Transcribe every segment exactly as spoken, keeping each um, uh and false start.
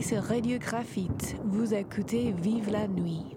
sur Radio Graphite. Vous écoutez Vive la nuit.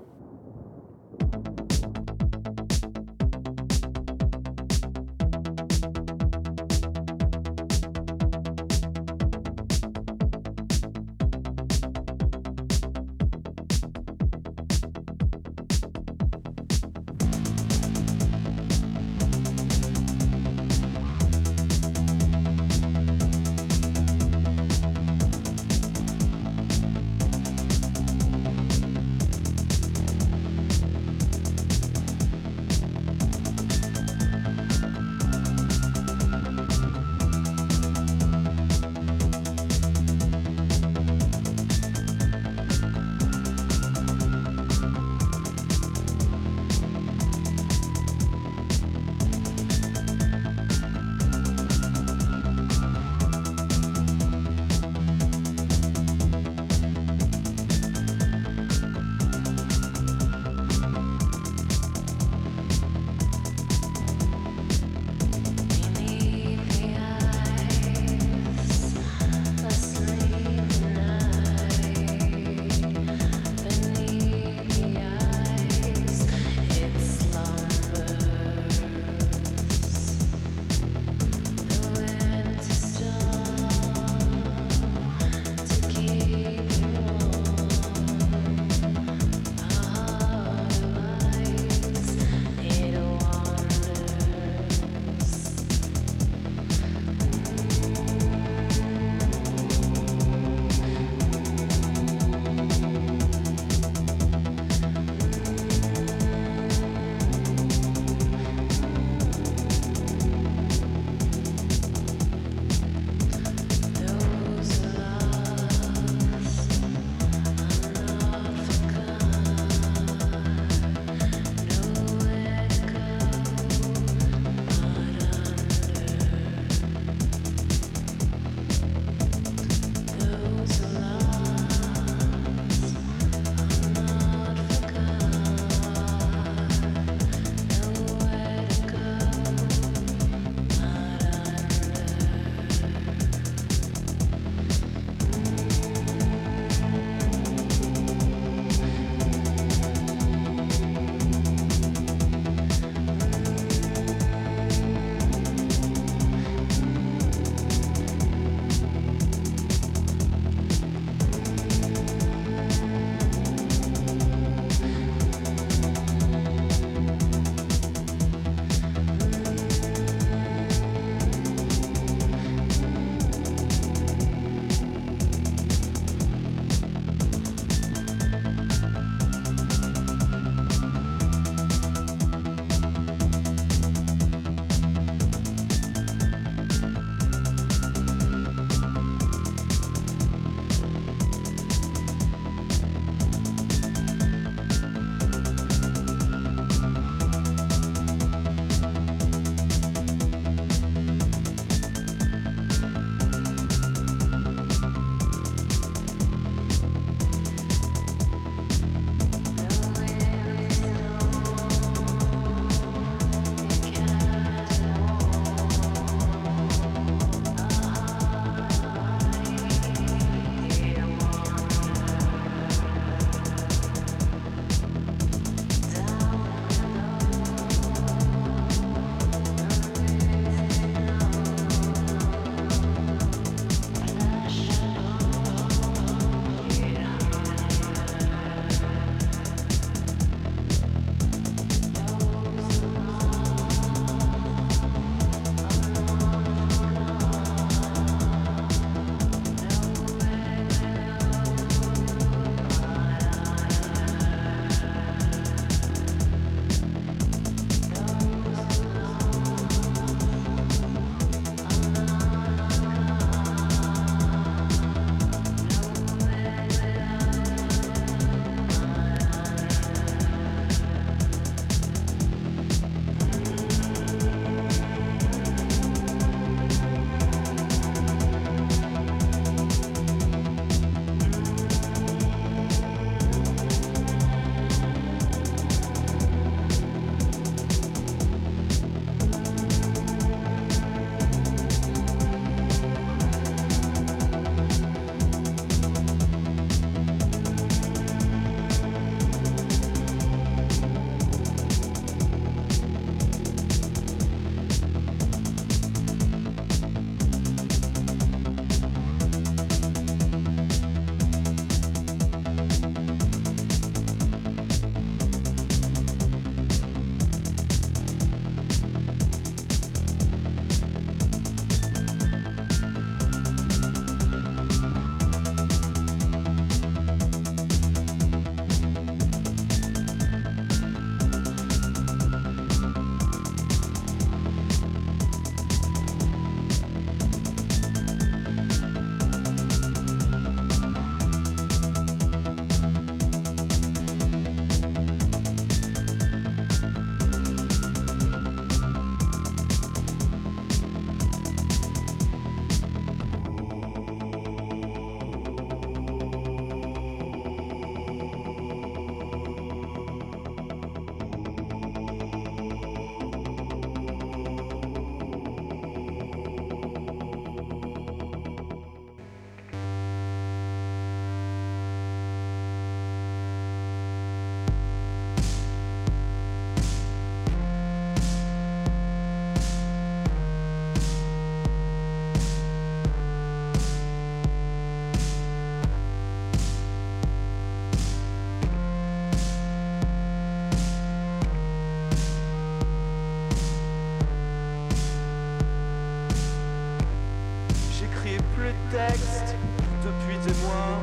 plus de texte depuis des mois.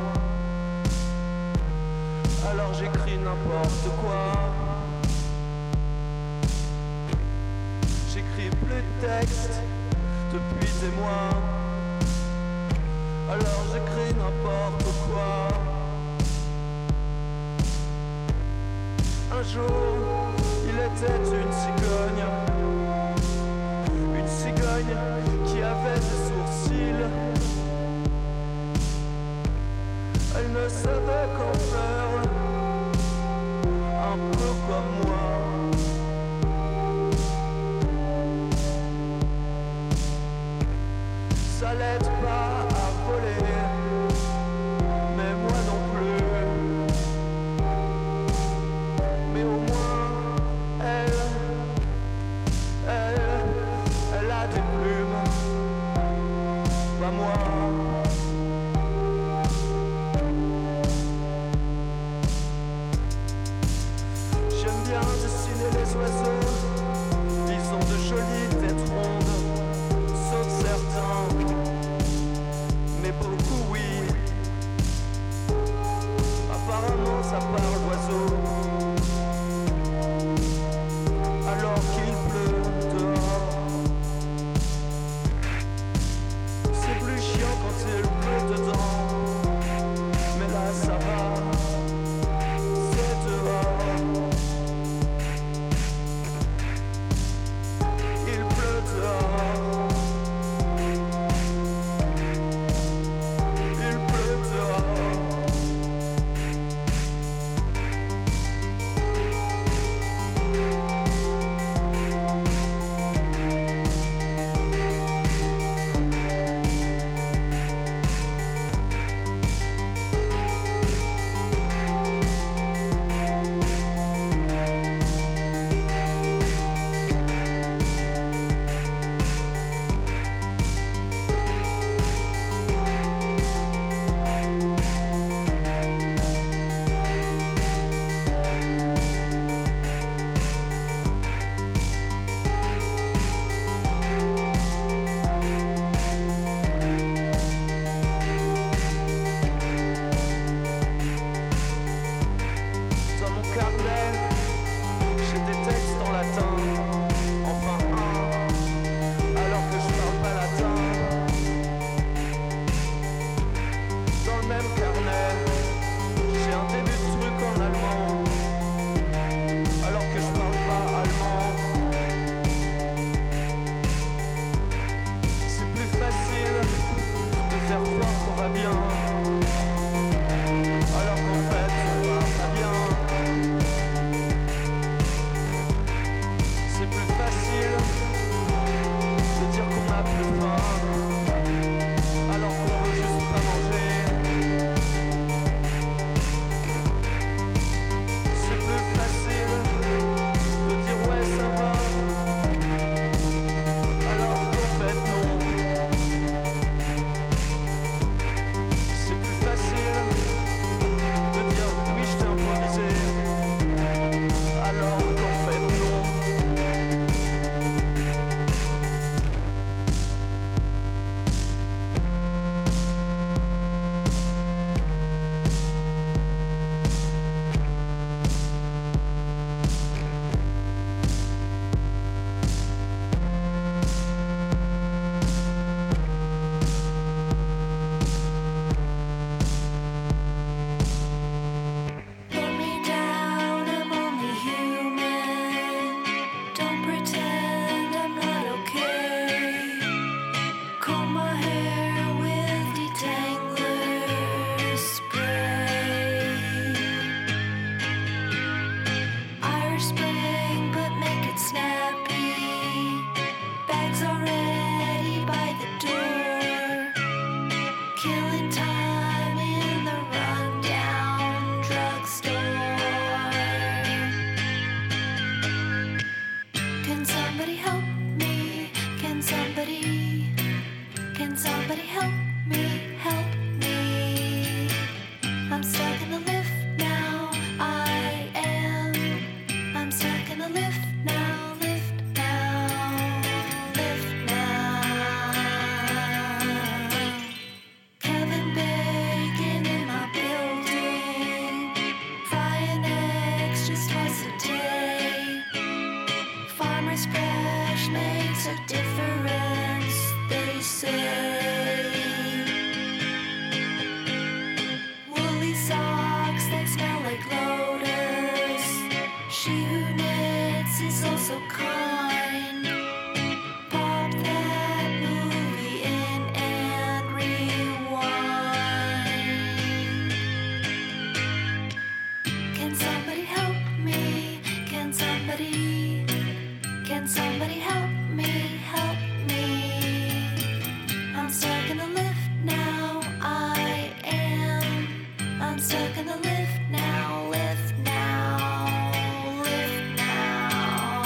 Alors j'écris n'importe quoi. J'écris plus de texte depuis des mois. Alors j'écris n'importe quoi. Un jour, il était une cigogne. Une cigogne qui avait des sourcils. Elle ne savait qu'en faire, un peu comme moi. Ça l'aide pas à voler, mais moi non plus. Mais au moins, elle, elle, elle a des plumes, pas moi. J'aime bien dessiner les oiseaux, ils ont de jolies têtes rondes, sauf certains, mais beaucoup oui. Apparemment ça parle d'oiseaux, alors qu'il pleut dehors. C'est plus chiant quand il pleut dedans, mais là ça va, c'est dehors. Il pleut dehors. Il pleut dehors. Dans mon carnet, j'ai des textes en latin, enfin un, alors que je parle pas latin. Dans le même carnet, j'ai un début de truc en allemand, alors que je parle pas allemand. C'est plus facile de faire croire qu'on va bien, alors qu'en fait on va pas bien. C'est plus facile de dire qu'on a plus faim, alors qu'on veut juste pas manger. C'est plus facile de dire ouais ça va, alors qu'en fait non. C'est plus facile de dire oui je t'ai improvisé, alors qu'en fait non. Put me down, I'm only human. Don't pretend I'm not okay. Comb my hair with detangler spray. Irish Spring, but make it snappy. Bags already by the door. Killing time in the rundown drugstore. Can somebody help me? Can somebody? Can somebody help me? Help me. I'm stuck in the lift now. I am. I'm stuck in the lift now. Lift now. Lift now. say. Woolly socks that smell like lotus. She who knits is also kind. Pop that movie in and rewind. Can somebody help me? Can somebody? Can somebody help me? Help me. I'm stuck in the lift now. I am. I'm stuck in the lift now. Lift now. Lift now.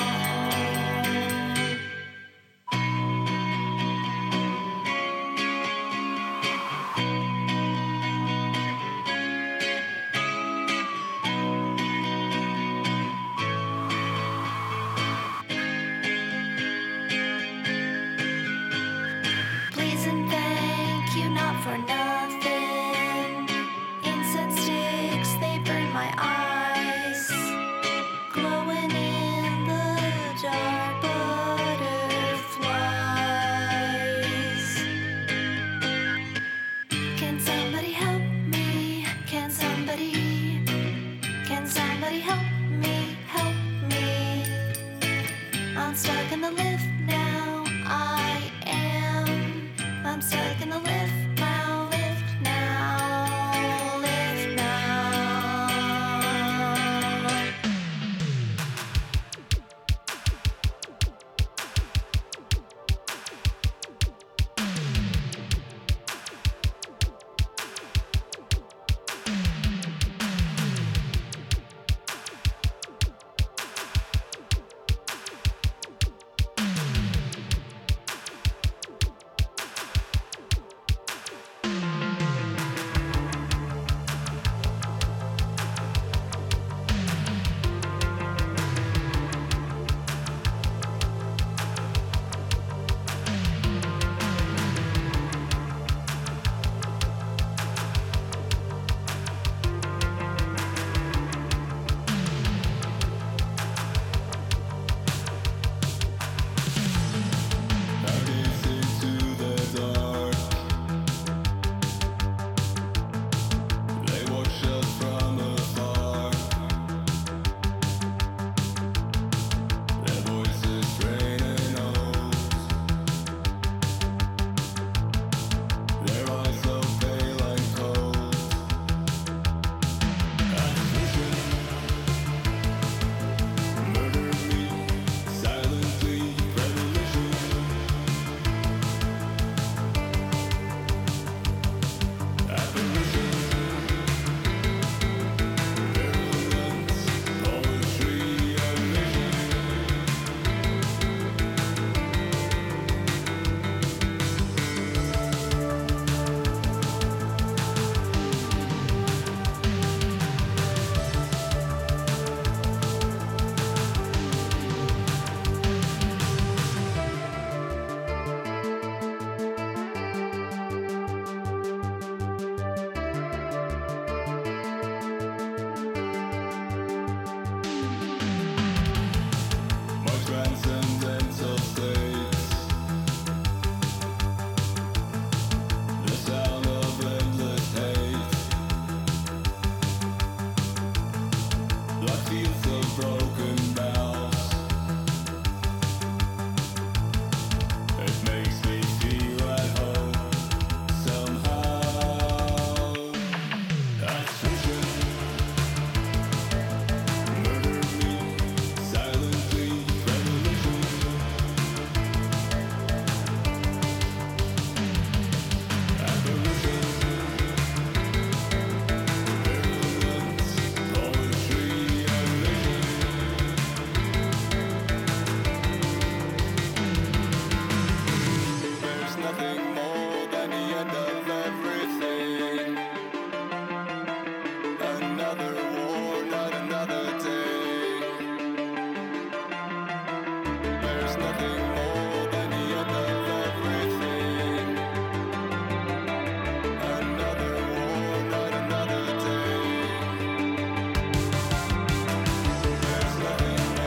Please and thank you, not for nothing. Incense sticks, they burn my eyes. Glowing in the dark, butterflies. Can somebody help me? Can somebody? Can somebody help me? Help me. I'm stuck in the lift now. I am. I'm stuck in the lift now. Lift now. Lift now.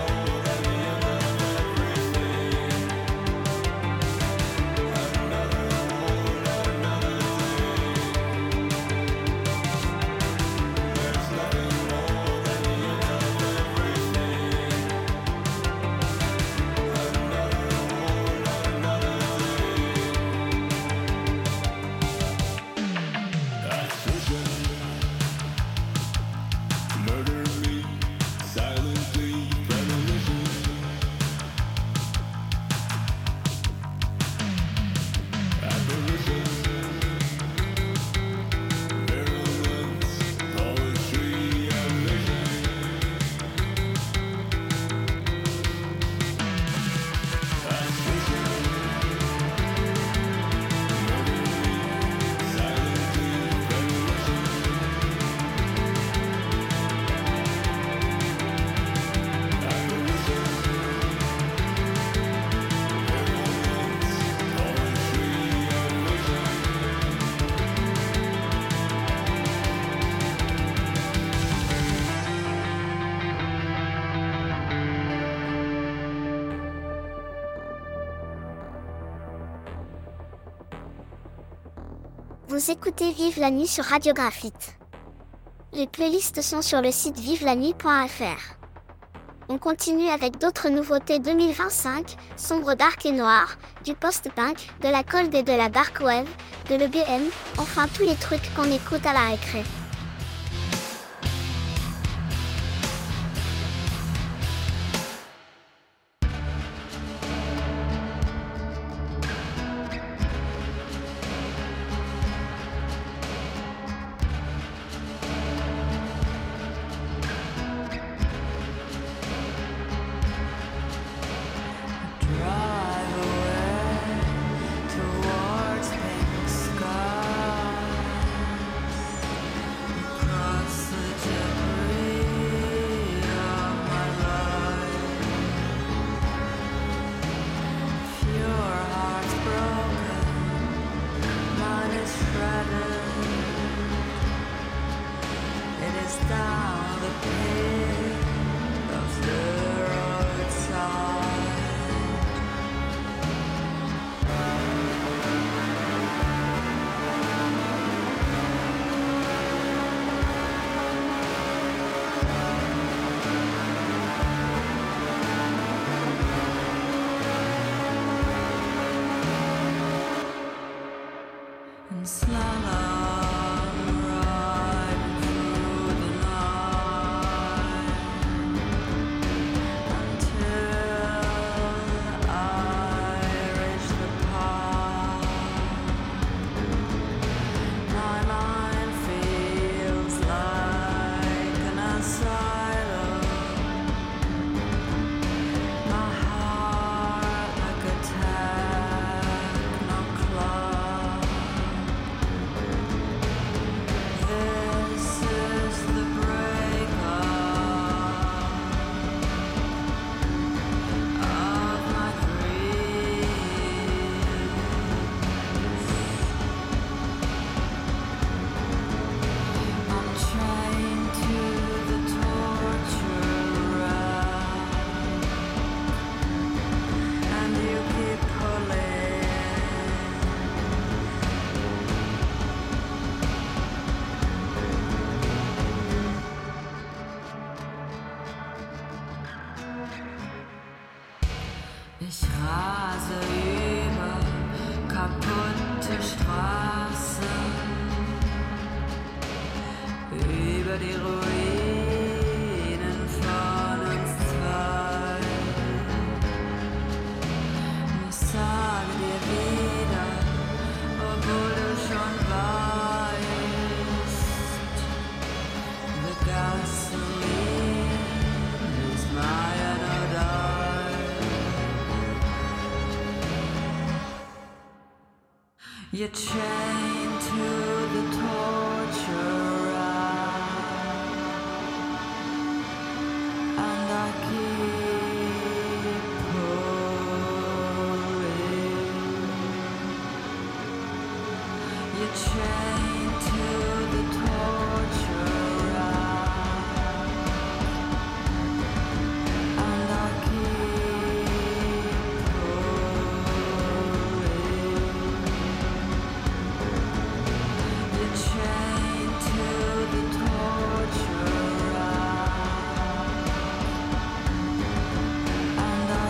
Another Vous écoutez Vive la nuit sur Radio Graphite. Les playlists sont sur le site vive la nuit point f r. On continue avec d'autres nouveautés deux mille vingt-cinq, sombre, dark et noir, du post-punk, de la cold et de la dark wave, de l'E B M, enfin tous les trucs qu'on écoute à la récré. Ich rase über kaputte Straßen, über die Ruinen von uns zwei. Ich sage dir wieder, obwohl du schon weißt, the gasoline is my anodine. You're chained to the torture rack, and I keep pulling. You're chained to the torture rack, and I keep pulling. You're chained to the torture rack, and I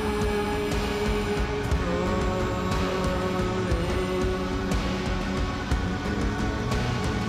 keep pulling.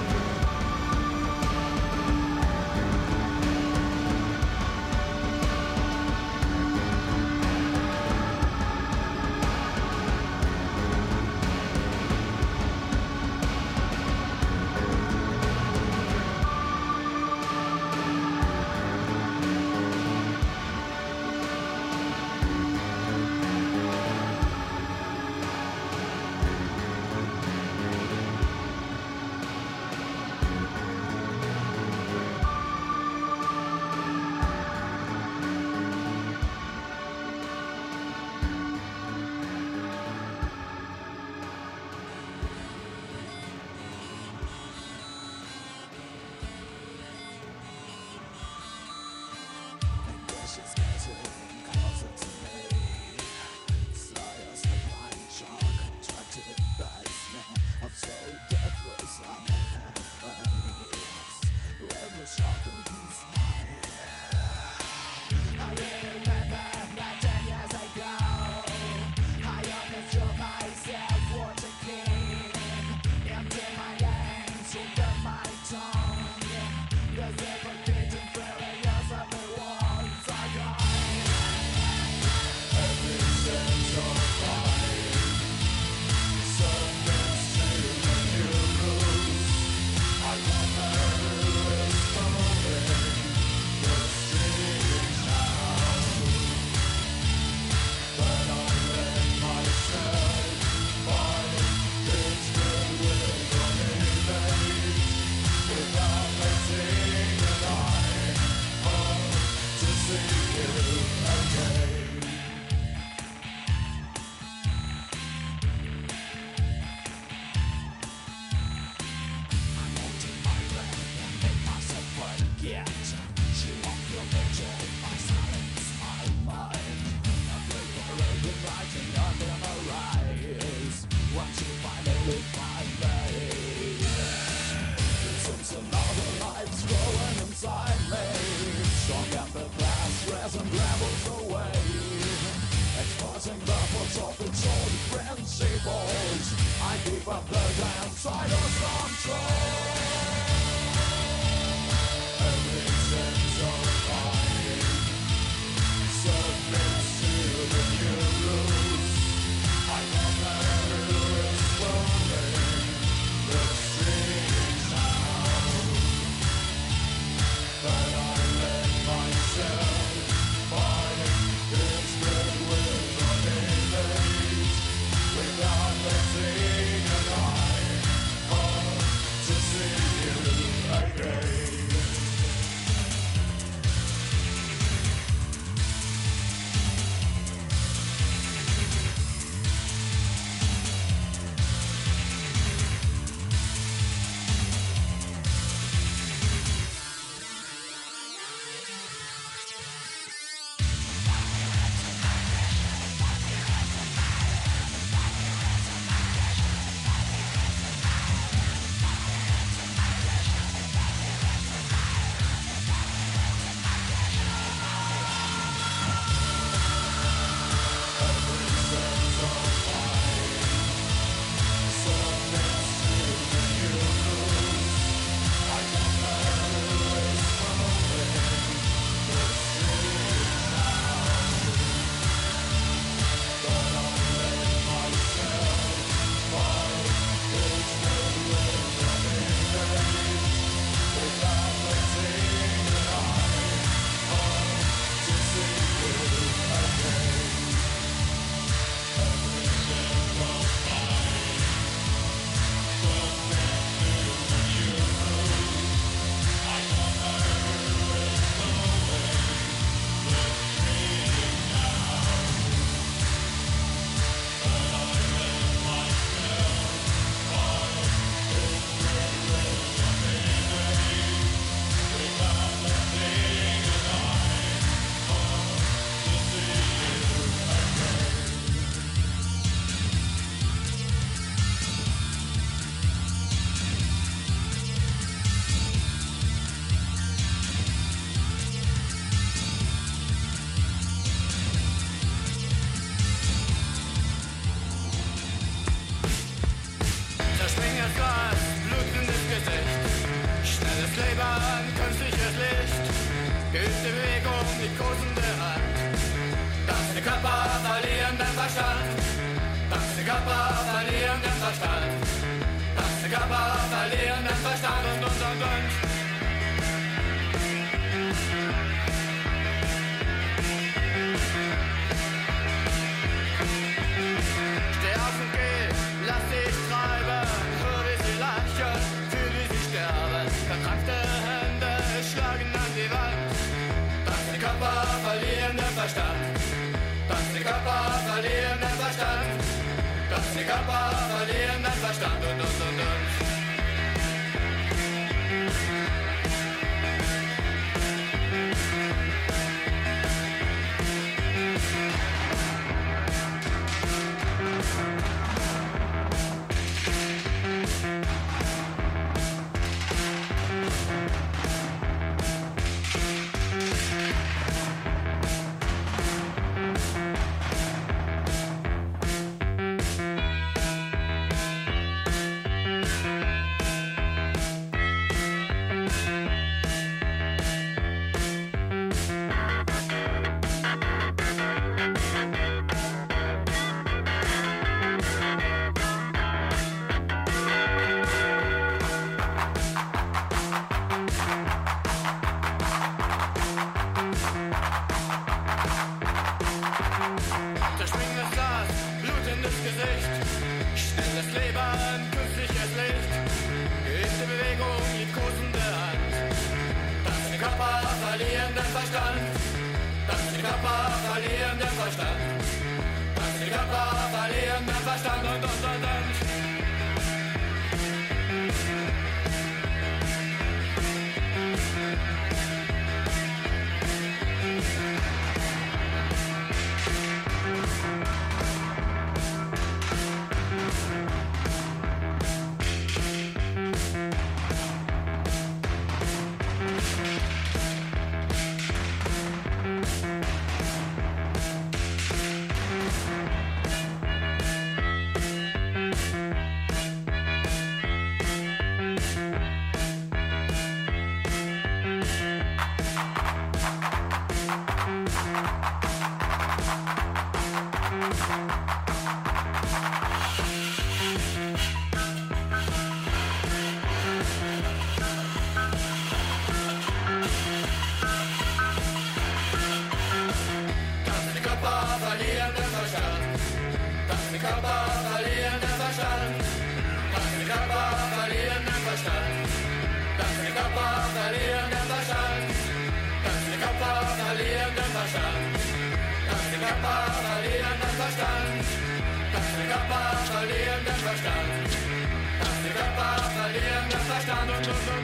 Verstand, dass der Körper verlieren den Verstand, dass der Körper verlieren den Verstand.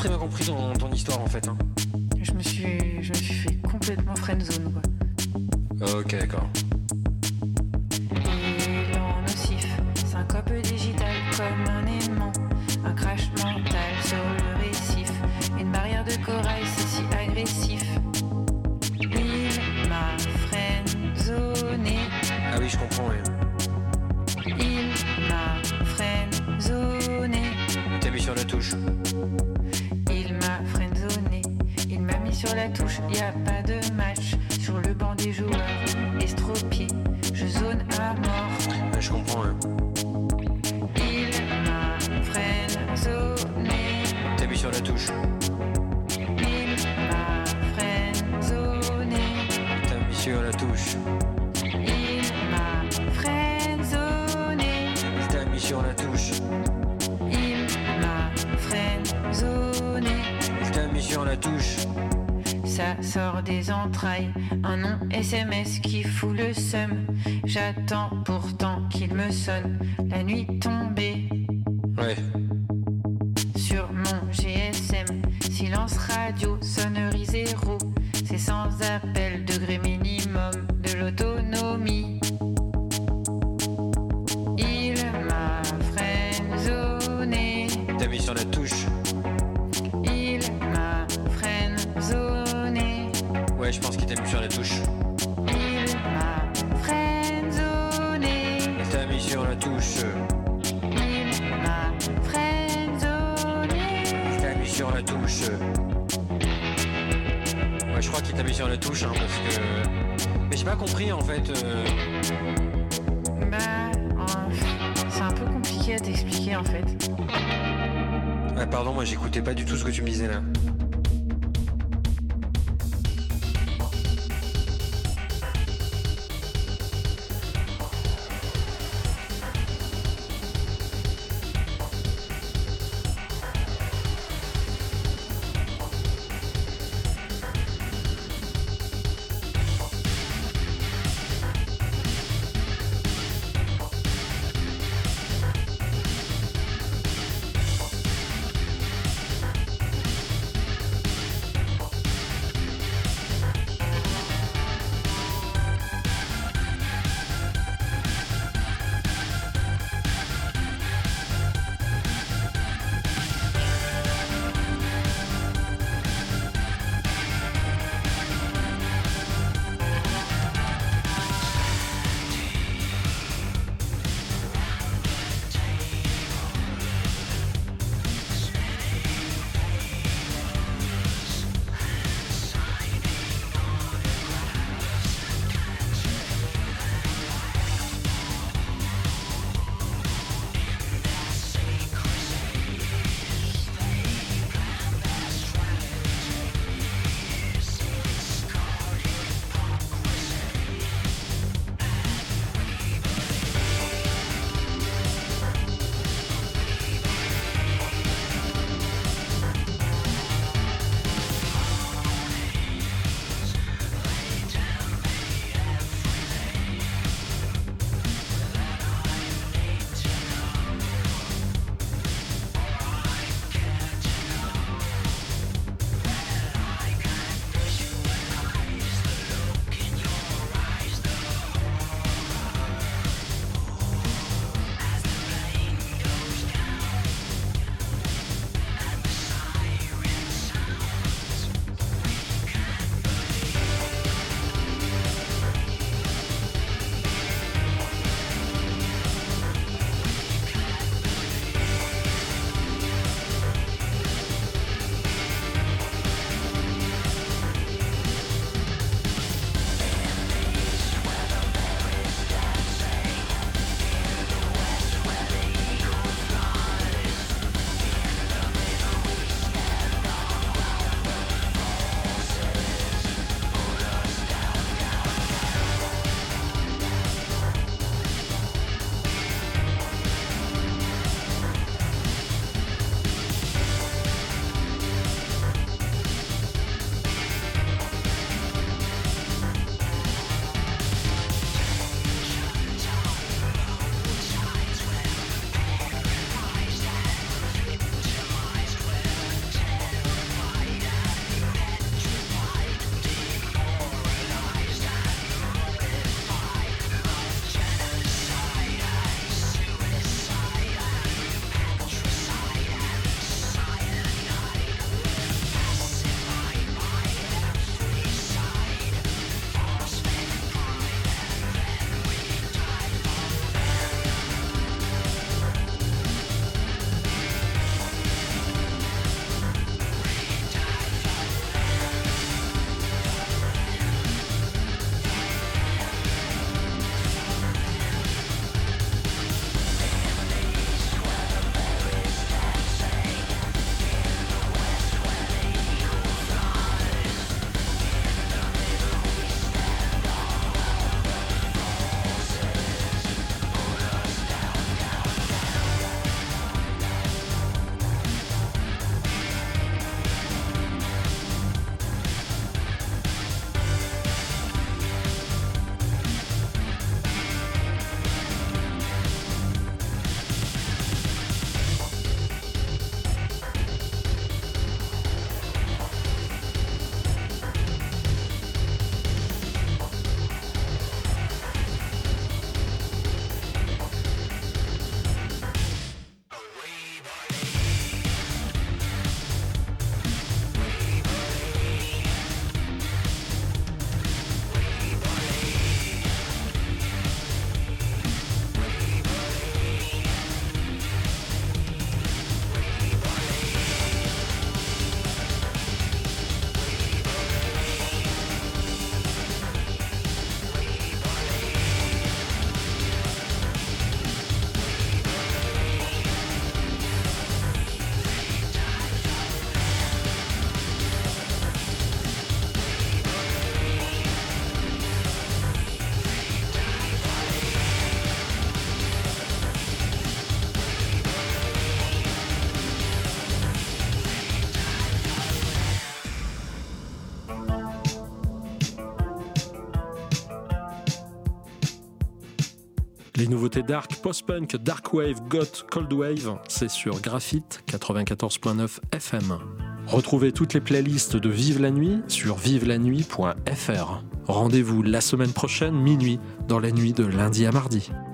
très bien compris ton, ton histoire en fait. Hein. Je me suis, je me suis fait complètement friendzone, quoi. Ok, d'accord. Et lent nocif, syncope digital comme un aimant, un crash mental sur le récif, une barrière de corail, c'est si agressif. Il m'a friendzoné. Ah oui, je comprends, oui. Il m'a friendzoné. T'as mis sur la touche. Il m'a friendzoné. Il m'a mis sur la touche. Y a pas de match sur le banc des joueurs. Estropié, je zone à mort. Ouais, je comprends, hein. Il m'a friendzoné. T'as mis sur la touche. Il m'a friendzoné. T'as mis sur la touche. Il m'a friendzoné. T'as mis sur la touche. Il m'a friendzoné. T'as mis sur la touche. Ça sort des entrailles, un nom S M S qui fout le seum. J'attends pourtant qu'il me sonne, la nuit tombée. Ouais. Sur mon G S M, silence radio, sonnerie zéro. C'est sans appel, degré minimum de l'autonomie. Il m'a friendzoné. T'as mis sur la touche. Il m'a friendzoné. Ouais, je pense qu'il t'a mis sur la touche. Il m'a friendzoné. T'as mis sur la touche. Il m'a friendzoné. T'as mis sur la touche. Ouais, je crois qu'il t'a mis sur la touche, hein, parce que... Mais j'ai pas compris, en fait. Euh... Bah, euh, c'est un peu compliqué à t'expliquer, en fait. Ah, pardon, moi j'écoutais pas du tout ce que tu me disais là. Les nouveautés dark, post-punk, dark wave, goth, cold wave, c'est sur Graphite quatre-vingt-quatorze virgule neuf F M. Retrouvez toutes les playlists de Vive la Nuit sur vive la nuit point f r. Rendez-vous la semaine prochaine, minuit, dans la nuit de lundi à mardi.